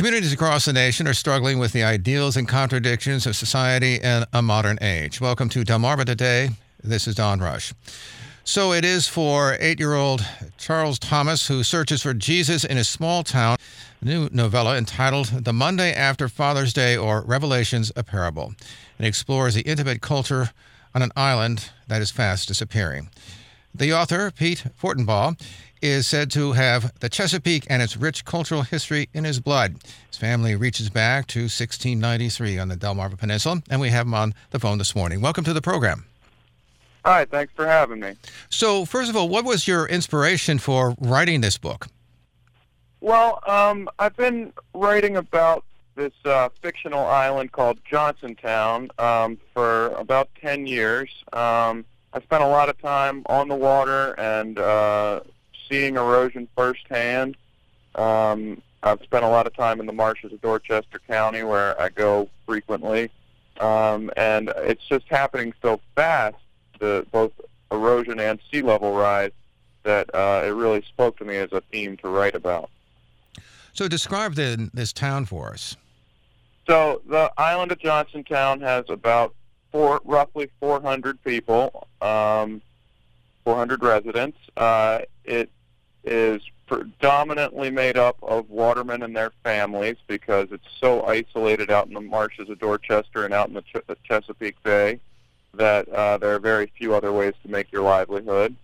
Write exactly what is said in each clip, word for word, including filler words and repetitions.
Communities across the nation are struggling with the ideals and contradictions of society in a modern age. Welcome to Delmarva Today. This is Don Rush. So it is for eight-year-old Charles Thomas, who searches for Jesus in his small town. A new novella entitled The Monday After Father's Day, or Revelations, a Parable. It explores the intimate culture on an island that is fast disappearing. The author, Pete Fortenbaugh, is said to have the Chesapeake and its rich cultural history in his blood. His family reaches back to sixteen ninety-three on the Delmarva Peninsula, and we have him on the phone this morning. Welcome to the program. Hi, thanks for having me. So, first of all, what was your inspiration for writing this book? Well, um, I've been writing about this uh, fictional island called Johnsontown um, for about ten years. Um, I spent a lot of time on the water and uh, seeing erosion firsthand. Um, I've spent a lot of time in the marshes of Dorchester County, where I go frequently. Um, and it's just happening so fast, the, both erosion and sea level rise, that uh, it really spoke to me as a theme to write about. So describe the, this town for us. So the island of Johnsontown has about four, roughly four hundred people, um, four hundred residents. Uh, it is predominantly made up of watermen and their families because it's so isolated out in the marshes of Dorchester and out in the, Ch- the Chesapeake Bay that uh, there are very few other ways to make your livelihood.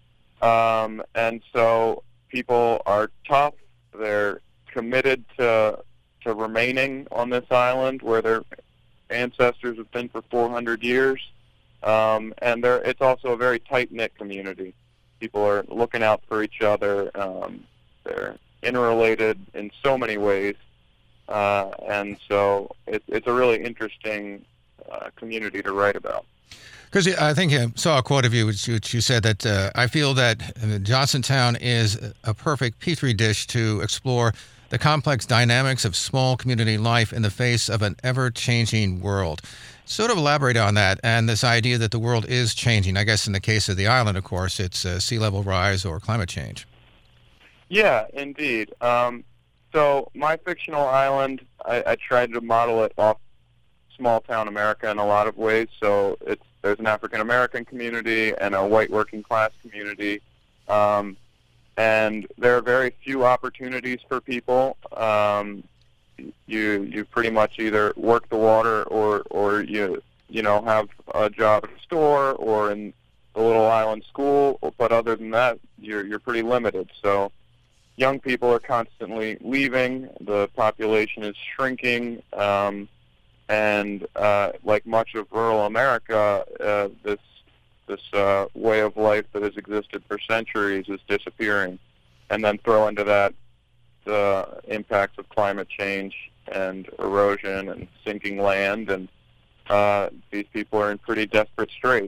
Um, and so people are tough. They're committed to to remaining on this island where their ancestors have been for four hundred years. Um, and they're, it's also a very tight-knit community. People are looking out for each other. Um, they're interrelated in so many ways. Uh, and so it, it's a really interesting uh, community to write about. Because I think I saw a quote of you which, which you said that uh, I feel that Johnsontown is a perfect petri dish to explore the complex dynamics of small community life in the face of an ever-changing world. Sort of elaborate on that and this idea that the world is changing. I guess in the case of the island, of course, it's uh, sea level rise or climate change. Yeah, indeed. Um, so my fictional island, I, I tried to model it off small town America in a lot of ways. So it's there's an African American community and a white working class community. Um, and there are very few opportunities for people. Um, you you pretty much either work the water or or you you know have a job at a store or in the little island school, but other than that, you're you're pretty limited. So young people are constantly leaving. The population is shrinking, um, and uh, like much of rural America, uh, this this uh, way of life that has existed for centuries is disappearing. And then throw into that the impacts of climate change and erosion and sinking land, and uh, these people are in pretty desperate straits.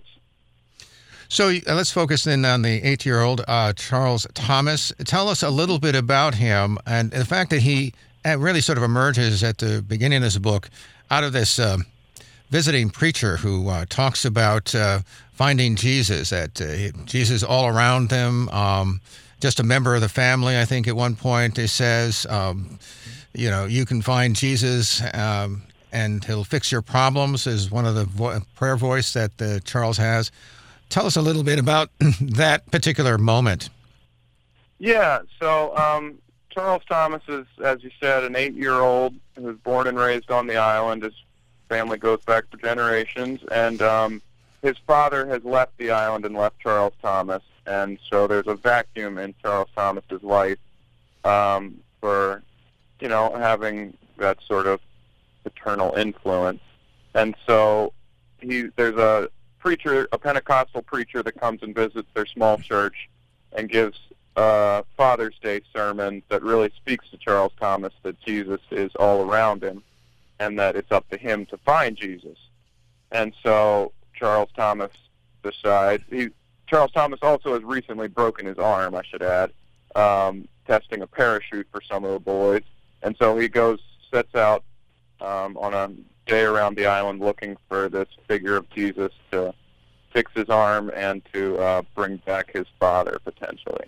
So uh, let's focus in on the eight-year-old uh, Charles Thomas. Tell us a little bit about him and the fact that he uh, really sort of emerges at the beginning of this book out of this uh, visiting preacher who uh, talks about uh, finding Jesus, that uh, Jesus all around them, um, just a member of the family, I think at one point it says, um, you know, you can find Jesus um, and he'll fix your problems is one of the vo- prayer voice that uh, Charles has. Tell us a little bit about that particular moment. Yeah, so um, Charles Thomas is, as you said, an eight-year-old who was born and raised on the island. His family goes back for generations, and um, his father has left the island and left Charles Thomas. And so there's a vacuum in Charles Thomas's life um, for, you know, having that sort of paternal influence. And so he there's a preacher, a Pentecostal preacher that comes and visits their small church and gives a Father's Day sermon that really speaks to Charles Thomas that Jesus is all around him and that it's up to him to find Jesus. And so Charles Thomas decides... he. Charles Thomas also has recently broken his arm, I should add, um, testing a parachute for some of the boys. And so he goes, sets out um, on a day around the island looking for this figure of Jesus to fix his arm and to uh, bring back his father, potentially.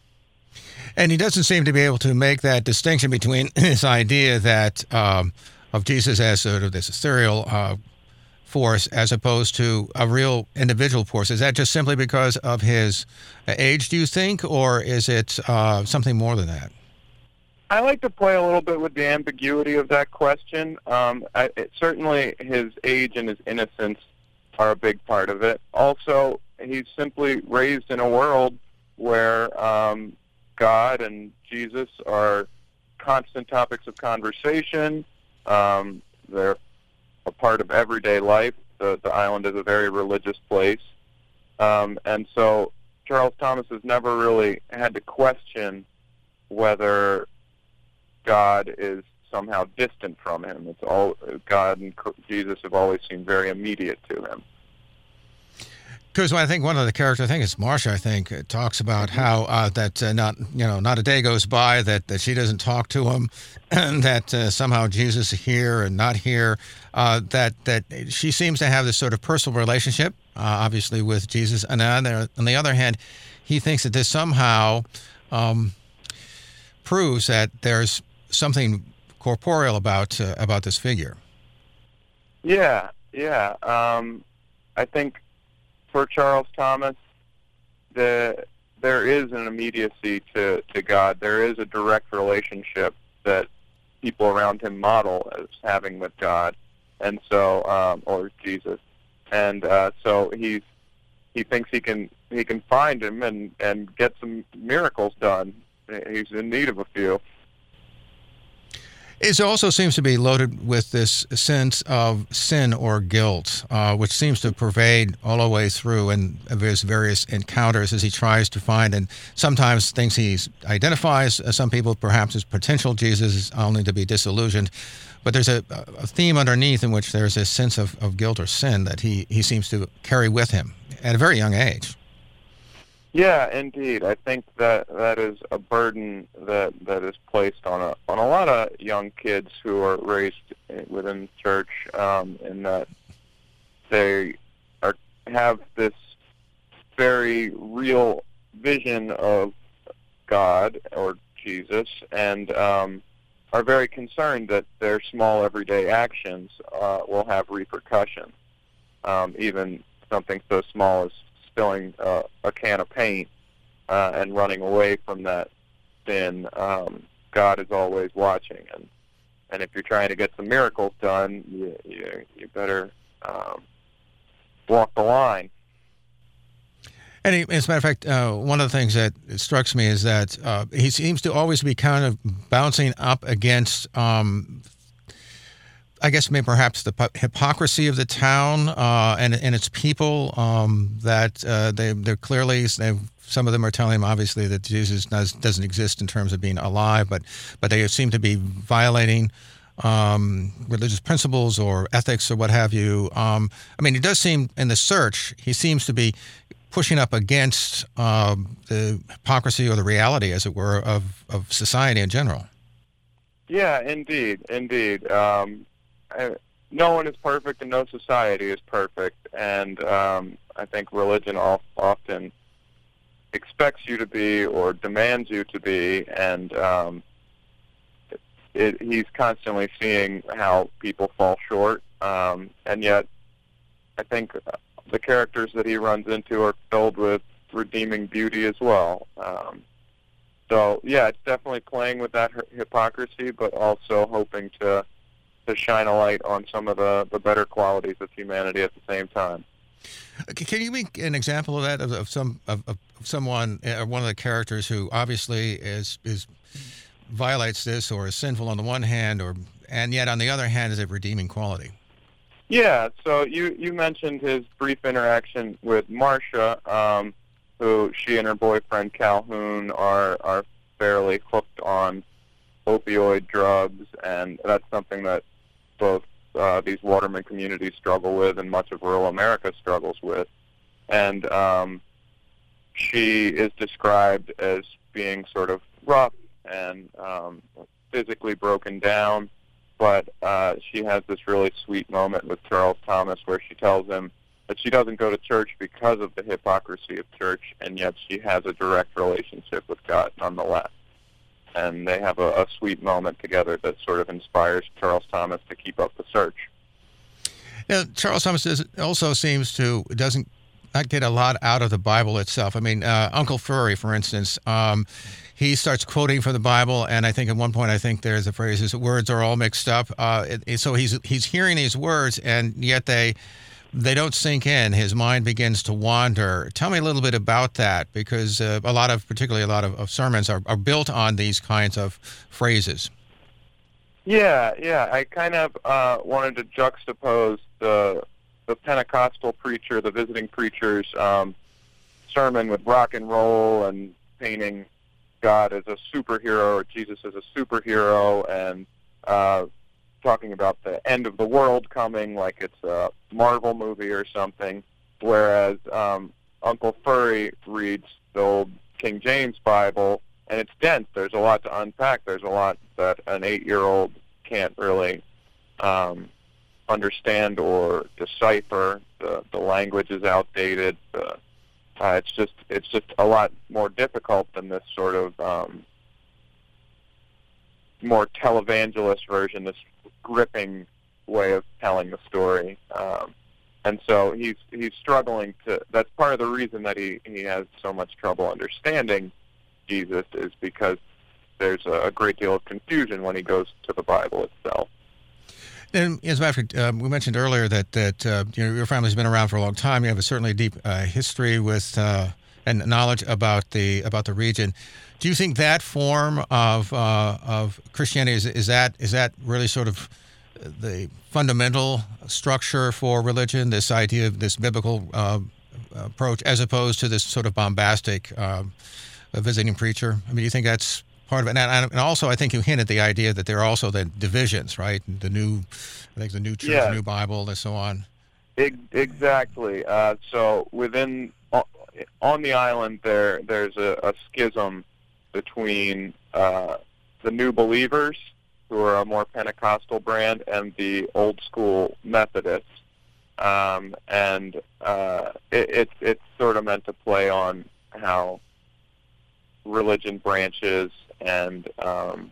And he doesn't seem to be able to make that distinction between his idea that um, of Jesus as sort of this ethereal uh, force as opposed to a real individual force. Is that just simply because of his age, do you think, or is it uh, something more than that? I like to play a little bit with the ambiguity of that question. Um, I, it, certainly his age and his innocence are a big part of it. Also, he's simply raised in a world where um, God and Jesus are constant topics of conversation. Um, they're a part of everyday life. The, the island is a very religious place. Um, and so Charles Thomas has never really had to question whether God is somehow distant from him. It's all God and Jesus have always seemed very immediate to him. Because I think one of the characters, I think it's Marcia, I think, uh, talks about how uh, that uh, not you know not a day goes by that, that she doesn't talk to him, and that uh, somehow Jesus is here and not here. Uh, that that she seems to have this sort of personal relationship, uh, obviously with Jesus, and on the, on the other hand, he thinks that this somehow um, proves that there's something corporeal about uh, about this figure. Yeah, yeah. Um, I think. For Charles Thomas, the, there is an immediacy to, to God. There is a direct relationship that people around him model as having with God, and so um, or Jesus, and uh, so he's he thinks he can he can find him and, and get some miracles done. He's in need of a few. It also seems to be loaded with this sense of sin or guilt, uh, which seems to pervade all the way through in his various encounters as he tries to find, and sometimes things he identifies, uh, some people perhaps as potential Jesus, only to be disillusioned. But there's a, a theme underneath in which there's a sense of, of guilt or sin that he, he seems to carry with him at a very young age. Yeah, indeed. I think that that is a burden that that is placed on a on a lot of young kids who are raised within the church, um, in that they are have this very real vision of God or Jesus, and um, are very concerned that their small everyday actions uh, will have repercussions, um, even something so small as spilling uh, a can of paint uh, and running away from that sin. Um, God is always watching, and and if you're trying to get some miracles done, you you, you better um, walk the line. And he, as a matter of fact, uh, one of the things that strikes me is that uh, he seems to always be kind of bouncing up against, um, I guess, maybe perhaps the hypocrisy of the town uh, and and its people. Um, that uh, they they're clearly they some of them are telling him obviously that Jesus does, doesn't exist in terms of being alive, but but they seem to be violating um, religious principles or ethics or what have you. Um, I mean, it does seem in the search he seems to be pushing up against um, the hypocrisy or the reality, as it were, of, of society in general. Yeah, indeed, indeed. Um, I, no one is perfect and no society is perfect, and um, I think religion often expects you to be or demands you to be, and um, it, it, he's constantly seeing how people fall short, um, and yet I think the characters that he runs into are filled with redeeming beauty as well. Um, so, yeah, it's definitely playing with that hypocrisy, but also hoping to to shine a light on some of the, the better qualities of humanity at the same time. Can you make an example of that, of, of some of, of someone, uh, one of the characters who obviously is is violates this or is sinful on the one hand, or and yet on the other hand is a redeeming quality? Yeah, so you, you mentioned his brief interaction with Marcia, um, who she and her boyfriend Calhoun are, are fairly hooked on opioid drugs, and that's something that both uh, these waterman communities struggle with and much of rural America struggles with. And um, she is described as being sort of rough and um, physically broken down. But uh, she has this really sweet moment with Charles Thomas where she tells him that she doesn't go to church because of the hypocrisy of church, and yet she has a direct relationship with God nonetheless. And they have a, a sweet moment together that sort of inspires Charles Thomas to keep up the search. Yeah, Charles Thomas does, also seems to doesn't not get a lot out of the Bible itself. I mean, uh, Uncle Furry, for instance, um, he starts quoting from the Bible, and I think at one point I think there's a phrase: "His words are all mixed up." Uh, it, it, so he's he's hearing these words, and yet they they don't sink in. His mind begins to wander. Tell me a little bit about that, because uh, a lot of, particularly a lot of, of sermons are, are built on these kinds of phrases. Yeah, yeah. I kind of uh, wanted to juxtapose the the Pentecostal preacher, the visiting preacher's um, sermon with rock and roll and painting God as a superhero or Jesus as a superhero, and uh, talking about the end of the world coming like it's a Marvel movie or something, whereas um, Uncle Furry reads the old King James Bible, and it's dense. There's a lot to unpack. There's a lot that an eight-year-old can't really um, understand or decipher. The, the language is outdated. The, uh, it's just it's just a lot more difficult than this sort of um, more televangelist version, this gripping way of telling the story. Um, and so he's he's struggling to. That's part of the reason that he, he has so much trouble understanding Jesus, is because there's a, a great deal of confusion when he goes to the Bible itself. And as a matter of fact, uh, we mentioned earlier that that uh, you know, your family's been around for a long time. You have a certainly deep uh, history with uh, and knowledge about the about the region. Do you think that form of uh, of Christianity is, is that is that really sort of the fundamental structure for religion? This idea of this biblical uh, approach, as opposed to this sort of bombastic uh, visiting preacher. I mean, do you think that's part of it? And, and also, I think you hinted the idea that there are also the divisions, right? The new, I think the new church, yeah. new Bible, and so on. Exactly. Uh, so within on the island, there there's a, a schism between uh, the new believers, who are a more Pentecostal brand, and the old school Methodists. Um, and uh, it, it, it's sort of meant to play on how religion branches, and um,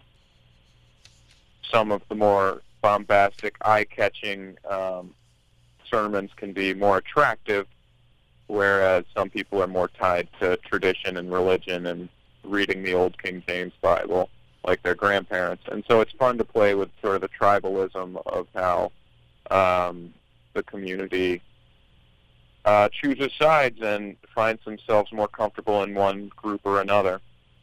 some of the more bombastic, eye-catching um, sermons can be more attractive, whereas some people are more tied to tradition and religion and reading the old King James Bible like their grandparents. And so it's fun to play with sort of the tribalism of how um, the community uh, chooses sides and finds themselves more comfortable in one group or another.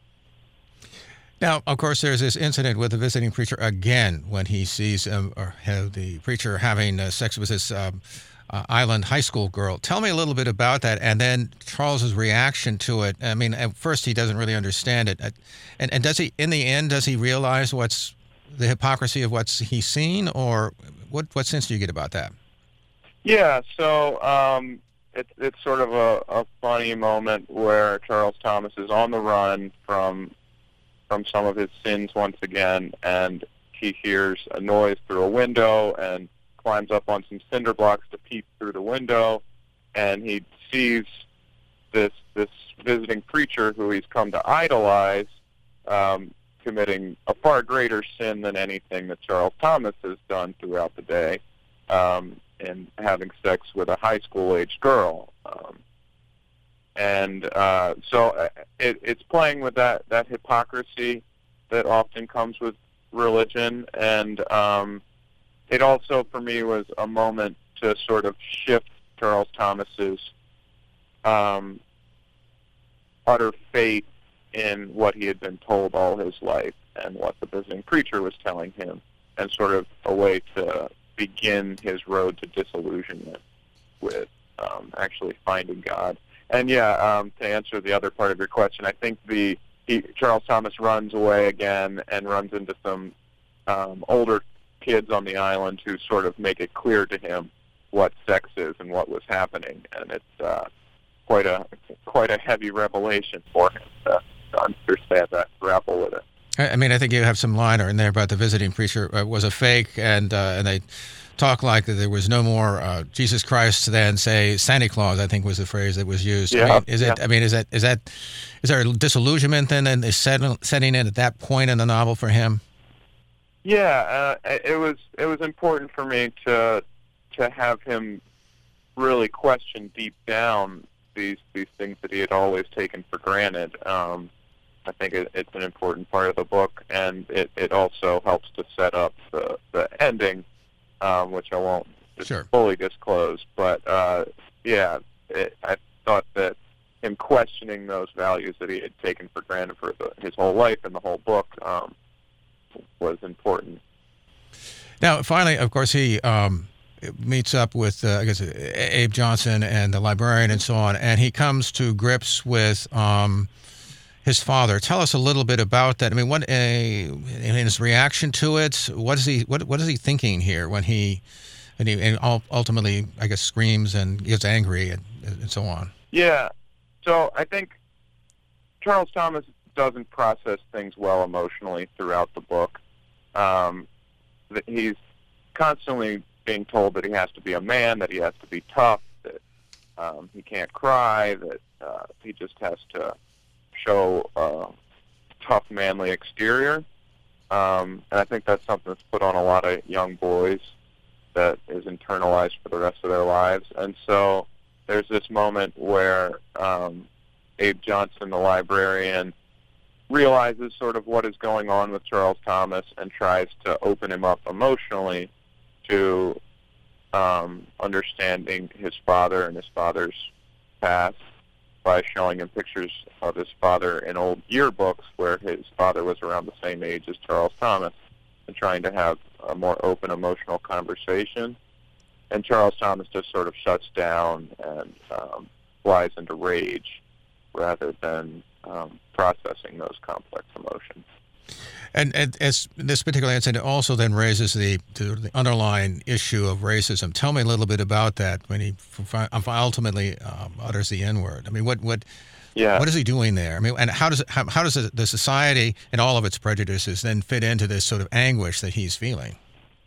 Now, of course, there's this incident with the visiting preacher again when he sees um, or uh, the preacher having uh, sex with this um, uh, island high school girl. Tell me a little bit about that, and then Charles's reaction to it. I mean, at first he doesn't really understand it, and and does he? In the end, does he realize what's the hypocrisy of what's he's seen, or what? What sense do you get about that? Yeah, so um, it's it's sort of a, a funny moment where Charles Thomas is on the run from. from some of his sins once again, and he hears a noise through a window and climbs up on some cinder blocks to peep through the window, and he sees this this visiting preacher who he's come to idolize um, committing a far greater sin than anything that Charles Thomas has done throughout the day, um, in having sex with a high school-aged girl. Um, And uh, so it, it's playing with that, that hypocrisy that often comes with religion. And um, it also, for me, was a moment to sort of shift Charles Thomas's um, utter faith in what he had been told all his life and what the visiting preacher was telling him, and sort of a way to begin his road to disillusionment with um, actually finding God. And yeah, um, to answer the other part of your question, I think the he, Charles Thomas runs away again and runs into some um, older kids on the island who sort of make it clear to him what sex is and what was happening, and it's uh, quite a quite a heavy revelation for him to, to understand that, grapple with it. I mean, I think you have some liner in there about the visiting preacher uh, was a fake, and uh, and they talk like there was no more uh, Jesus Christ than, say, Santa Claus, I think was the phrase that was used. Yeah, I mean, is yeah. it? I mean, is that is that is there a disillusionment then and is setting setting in at that point in the novel for him? Yeah, uh, it was it was important for me to to have him really question deep down these these things that he had always taken for granted. Um, I think it, it's an important part of the book, and it, it also helps to set up the, the ending, um, which I won't Sure. fully disclose. But, uh, yeah, it, I thought that him questioning those values that he had taken for granted for the, his whole life and the whole book um, was important. Now, finally, of course, he um, meets up with, uh, I guess, Abe Johnson and the librarian and so on, and he comes to grips with um, his father. Tell us a little bit about that. I mean, what a in his reaction to it. What is he? What what is he thinking here when he and he and ultimately, I guess, screams and gets angry and, and so on. Yeah. So I think Charles Thomas doesn't process things well emotionally throughout the book. Um, that he's constantly being told that he has to be a man, that he has to be tough, that um, he can't cry, that uh, he just has to show a tough, manly exterior. Um, and I think that's something that's put on a lot of young boys that is internalized for the rest of their lives. And so there's this moment where um, Abe Johnson, the librarian, realizes sort of what is going on with Charles Thomas and tries to open him up emotionally to um, understanding his father and his father's past by showing him pictures of his father in old yearbooks where his father was around the same age as Charles Thomas and trying to have a more open emotional conversation. And Charles Thomas just sort of shuts down and um, flies into rage rather than um, processing those complex emotions. And, and as this particular incident also then raises the, the underlying issue of racism. Tell me a little bit about that when he ultimately um, utters the N-word. I mean, what what yeah. what is he doing there? I mean, and how does it, how, how does the society and all of its prejudices then fit into this sort of anguish that he's feeling?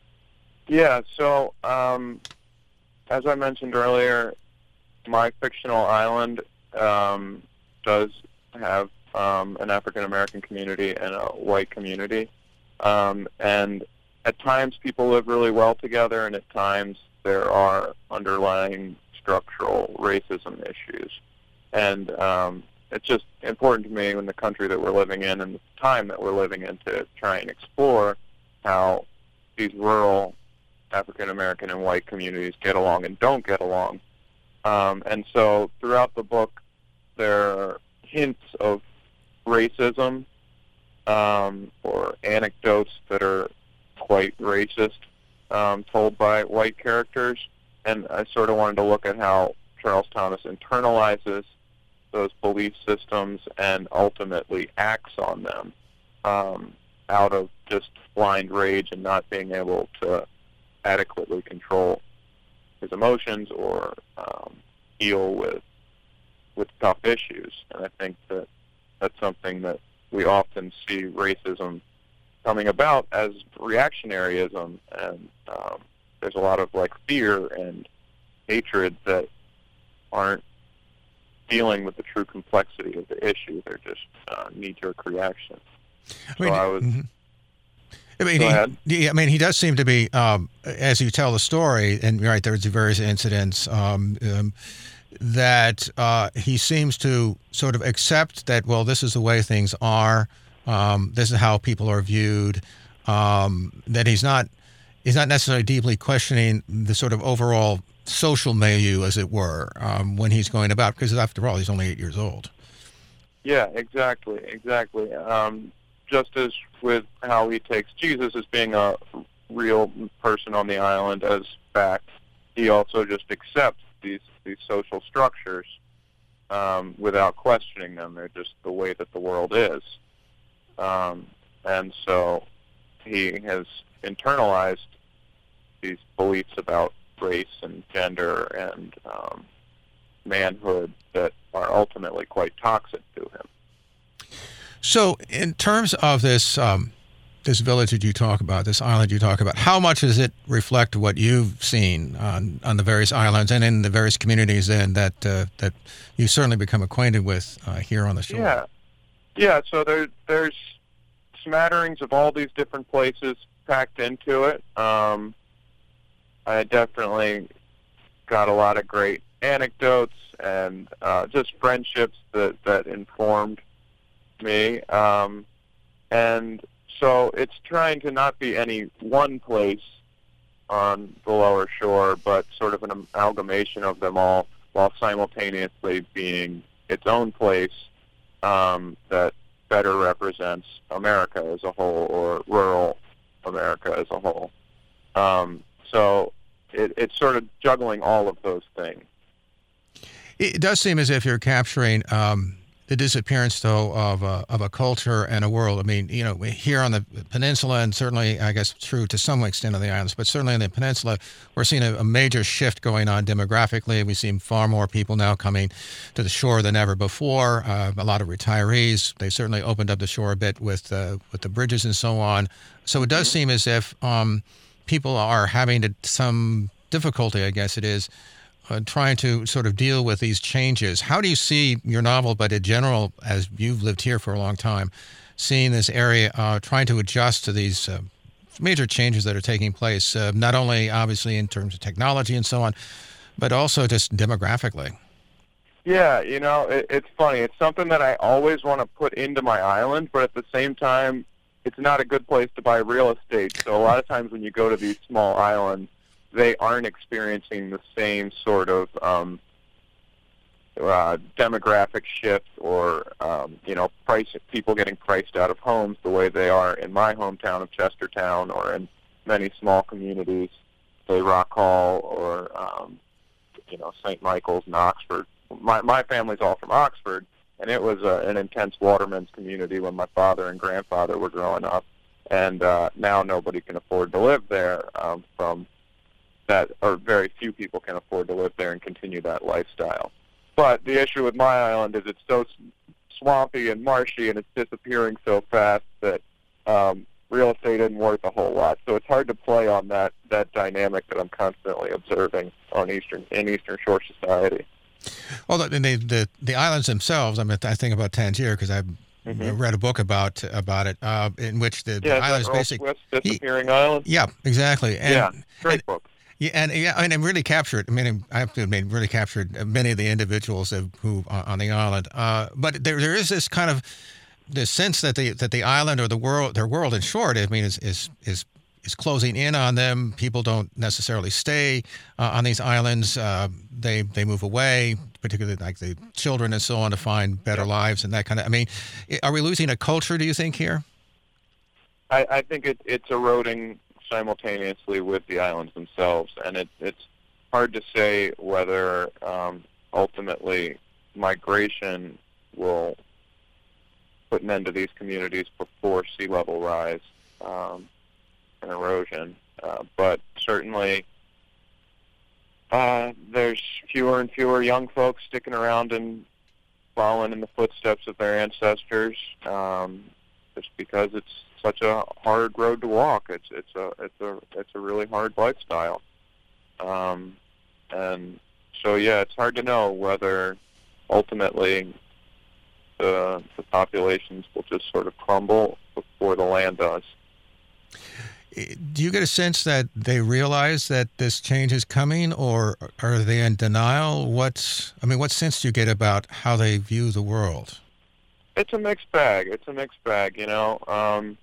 Yeah. So, um, as I mentioned earlier, my fictional island um, does have Um, an African-American community and a white community. Um, and at times people live really well together, and at times there are underlying structural racism issues. And um, it's just important to me in the country that we're living in and the time that we're living in to try and explore how these rural African-American and white communities get along and don't get along. Um, and so throughout the book, there are hints of racism um, or anecdotes that are quite racist um, told by white characters. And I sort of wanted to look at how Charles Thomas internalizes those belief systems and ultimately acts on them um, out of just blind rage and not being able to adequately control his emotions or um, deal with with tough issues. And I think that that's something that we often see racism coming about as reactionaryism, and um, there's a lot of like fear and hatred that aren't dealing with the true complexity of the issue. They're just uh, knee-jerk reactions. I mean, so I was. Mm-hmm. I mean, Go ahead. He, I mean, he does seem to be, um, as you tell the story, and right, there's various incidents. Um, um, that uh, he seems to sort of accept that, well, this is the way things are, um, this is how people are viewed, um, that he's not he's not necessarily deeply questioning the sort of overall social milieu, as it were, um, when he's going about, because after all, he's only eight years old. Yeah, exactly, exactly. Um, just as with how he takes Jesus as being a real person on the island as fact, he also just accepts these these social structures um, without questioning them. They're just the way that the world is. Um, and so he has internalized these beliefs about race and gender and um, manhood that are ultimately quite toxic to him. So in terms of this um, this village that you talk about, this island you talk about, how much does it reflect what you've seen on, on the various islands and in the various communities then that uh, that you certainly become acquainted with uh, here on the shore? Yeah, yeah. So there, there's smatterings of all these different places packed into it. Um, I definitely got a lot of great anecdotes and uh, just friendships that, that informed me. Um, and so it's trying to not be any one place on the lower shore, but sort of an amalgamation of them all while simultaneously being its own place um, that better represents America as a whole, or rural America as a whole. Um, so it, it's sort of juggling all of those things. It does seem as if you're capturing um, the disappearance, though, of a, of a culture and a world. I mean, you know, here on the peninsula, and certainly, I guess, true to some extent on the islands, but certainly in the peninsula, we're seeing a, a major shift going on demographically. We see far more people now coming to the shore than ever before. Uh, a lot of retirees. They certainly opened up the shore a bit with uh, with the bridges and so on. So it does mm-hmm. seem as if um, people are having to, some difficulty, I guess it is, Uh, trying to sort of deal with these changes. How do you see your novel, but in general, as you've lived here for a long time, seeing this area uh, trying to adjust to these uh, major changes that are taking place, uh, not only obviously in terms of technology and so on, but also just demographically? Yeah, you know, it, it's funny. It's something that I always want to put into my island, but at the same time, it's not a good place to buy real estate. So a lot of times when you go to these small islands, they aren't experiencing the same sort of um, uh, demographic shift or, um, you know, price people getting priced out of homes the way they are in my hometown of Chestertown or in many small communities, say Rock Hall or, um, you know, Saint Michael's and Oxford. My, my family's all from Oxford, and it was uh, an intense watermen's community when my father and grandfather were growing up, and uh, now nobody can afford to live there um, from that, or very few people can afford to live there and continue that lifestyle. But the issue with my island is it's so swampy and marshy and it's disappearing so fast that um, real estate isn't worth a whole lot. So it's hard to play on that, that dynamic that I'm constantly observing on Eastern in Eastern Shore society. Well, the the, the, the islands themselves, I mean, I think about Tangier because I've Mm-hmm. read a book about about it, uh, in which the, yeah, the islands basically disappearing island. Yeah, exactly. And, yeah, great and, book. Yeah, and yeah, I mean, it really captured. I mean, I have to admit, really captured many of the individuals of, who are on the island. Uh, but there, there is this kind of this sense that the that the island or the world, their world, in short, I mean, is is is is closing in on them. People don't necessarily stay uh, on these islands. Uh, they they move away, particularly like the children and so on, to find better yeah. lives and that kind of. I mean, are we losing a culture? Do you think here? I, I think it, it's eroding simultaneously with the islands themselves, and it, it's hard to say whether um, ultimately migration will put an end to these communities before sea level rise um, and erosion. Uh, but certainly uh, there's fewer and fewer young folks sticking around and following in the footsteps of their ancestors, um, just because it's such a hard road to walk. It's it's a it's a it's a really hard lifestyle, um, and so yeah, it's hard to know whether ultimately the the populations will just sort of crumble before the land does. Do you get a sense that they realize that this change is coming, or are they in denial? What's I mean, what sense do you get about how they view the world? It's a mixed bag. It's a mixed bag. You know. Um,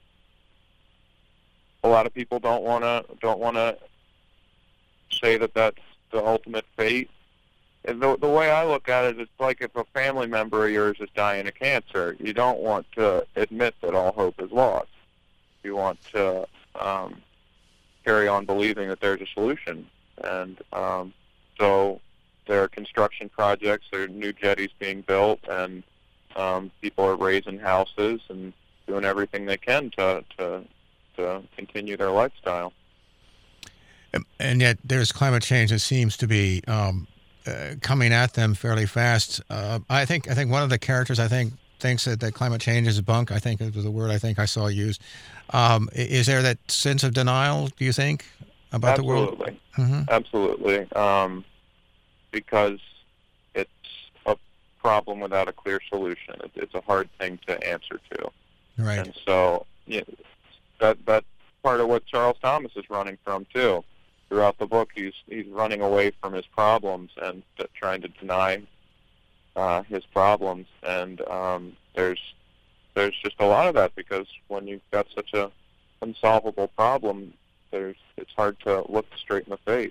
A lot of people don't want to don't want to say that that's the ultimate fate. And the, the way I look at it, it's like if a family member of yours is dying of cancer, you don't want to admit that all hope is lost. You want to um, carry on believing that there's a solution. And um, so there are construction projects, there are new jetties being built, and um, people are raising houses and doing everything they can to to to continue their lifestyle. And yet there's climate change that seems to be um, uh, coming at them fairly fast. Uh, I think I think one of the characters I think thinks that, that climate change is bunk. I think it was the word I think I saw used. Um, i- is there that sense of denial, do you think, about the world? Absolutely. Mm-hmm. Absolutely. Um, because it's a problem without a clear solution. It, it's a hard thing to answer to. Right. And so yeah, that that's part of what Charles Thomas is running from too. Throughout the book, he's he's running away from his problems and uh, trying to deny uh, his problems. And um, there's there's just a lot of that, because when you've got such a unsolvable problem, there's it's hard to look straight in the face.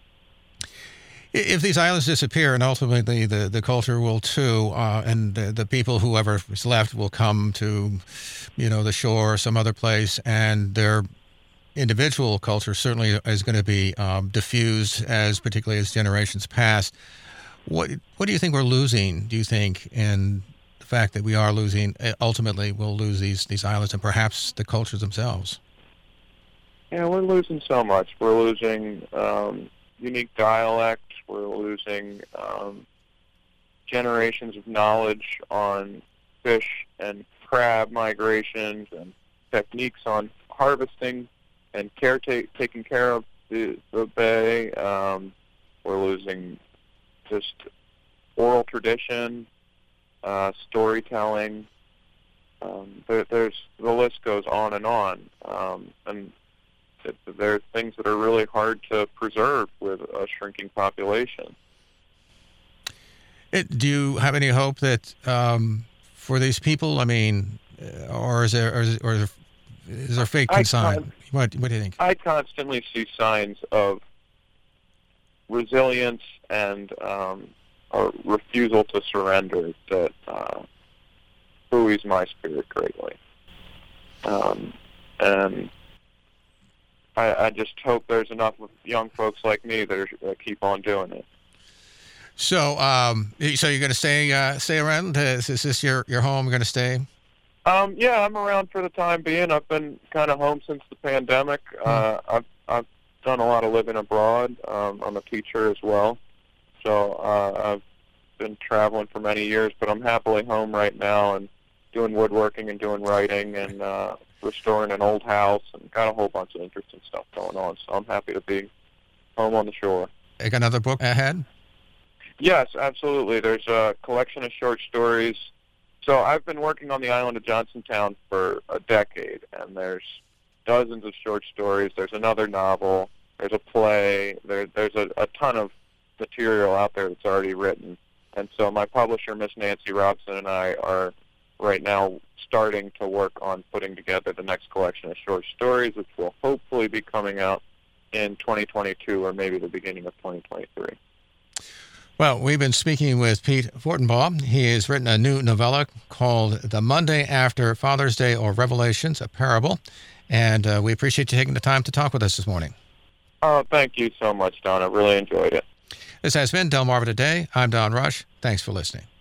If these islands disappear, and ultimately the, the culture will too, uh, and the, the people, whoever is left, will come to, you know, the shore or some other place, and their individual culture certainly is going to be um, diffused, as particularly as generations pass. What what do you think we're losing? Do you think in the fact that we are losing, ultimately we'll lose these these islands and perhaps the cultures themselves? Yeah, we're losing so much. We're losing um, unique dialect. We're losing um, generations of knowledge on fish and crab migrations and techniques on harvesting and care ta- taking care of the, the bay. Um, we're losing just oral tradition, uh, storytelling. Um, there, there's the list goes on and on, um, and it, there are things that are really hard to preserve with a shrinking population. It, do you have any hope that um, for these people? I mean, uh, or is there or is, or is there fate consigned? Con- what What do you think? I constantly see signs of resilience and um, a refusal to surrender that uh, buoys my spirit greatly. Um, and I, I just hope there's enough young folks like me that, are, that keep on doing it. So, um, so you're going to stay uh, stay around? Is, is this your, your home? You're going to stay? Um, yeah, I'm around for the time being. I've been kind of home since the pandemic. Hmm. Uh, I've I've done a lot of living abroad. Um, I'm a teacher as well, so uh, I've been traveling for many years. But I'm happily home right now and doing woodworking and doing writing and uh, restoring an old house, and got a whole bunch of interesting stuff going on. So I'm happy to be home on the shore. Got another book ahead? Yes, absolutely. There's a collection of short stories. So I've been working on the island of Johnsontown for a decade, and there's dozens of short stories. There's another novel. There's a play. There, there's a, a ton of material out there that's already written. And so my publisher, Miss Nancy Robson, and I are right now starting to work on putting together the next collection of short stories, which will hopefully be coming out in twenty twenty-two or maybe the beginning of twenty twenty-three. Well, we've been speaking with Pete Fortenbaugh. He has written a new novella called The Monday After Father's Day, or Revelations, a Parable. And uh, we appreciate you taking the time to talk with us this morning. Oh, thank you so much, Don. I really enjoyed it. This has been Delmarva Today. I'm Don Rush. Thanks for listening.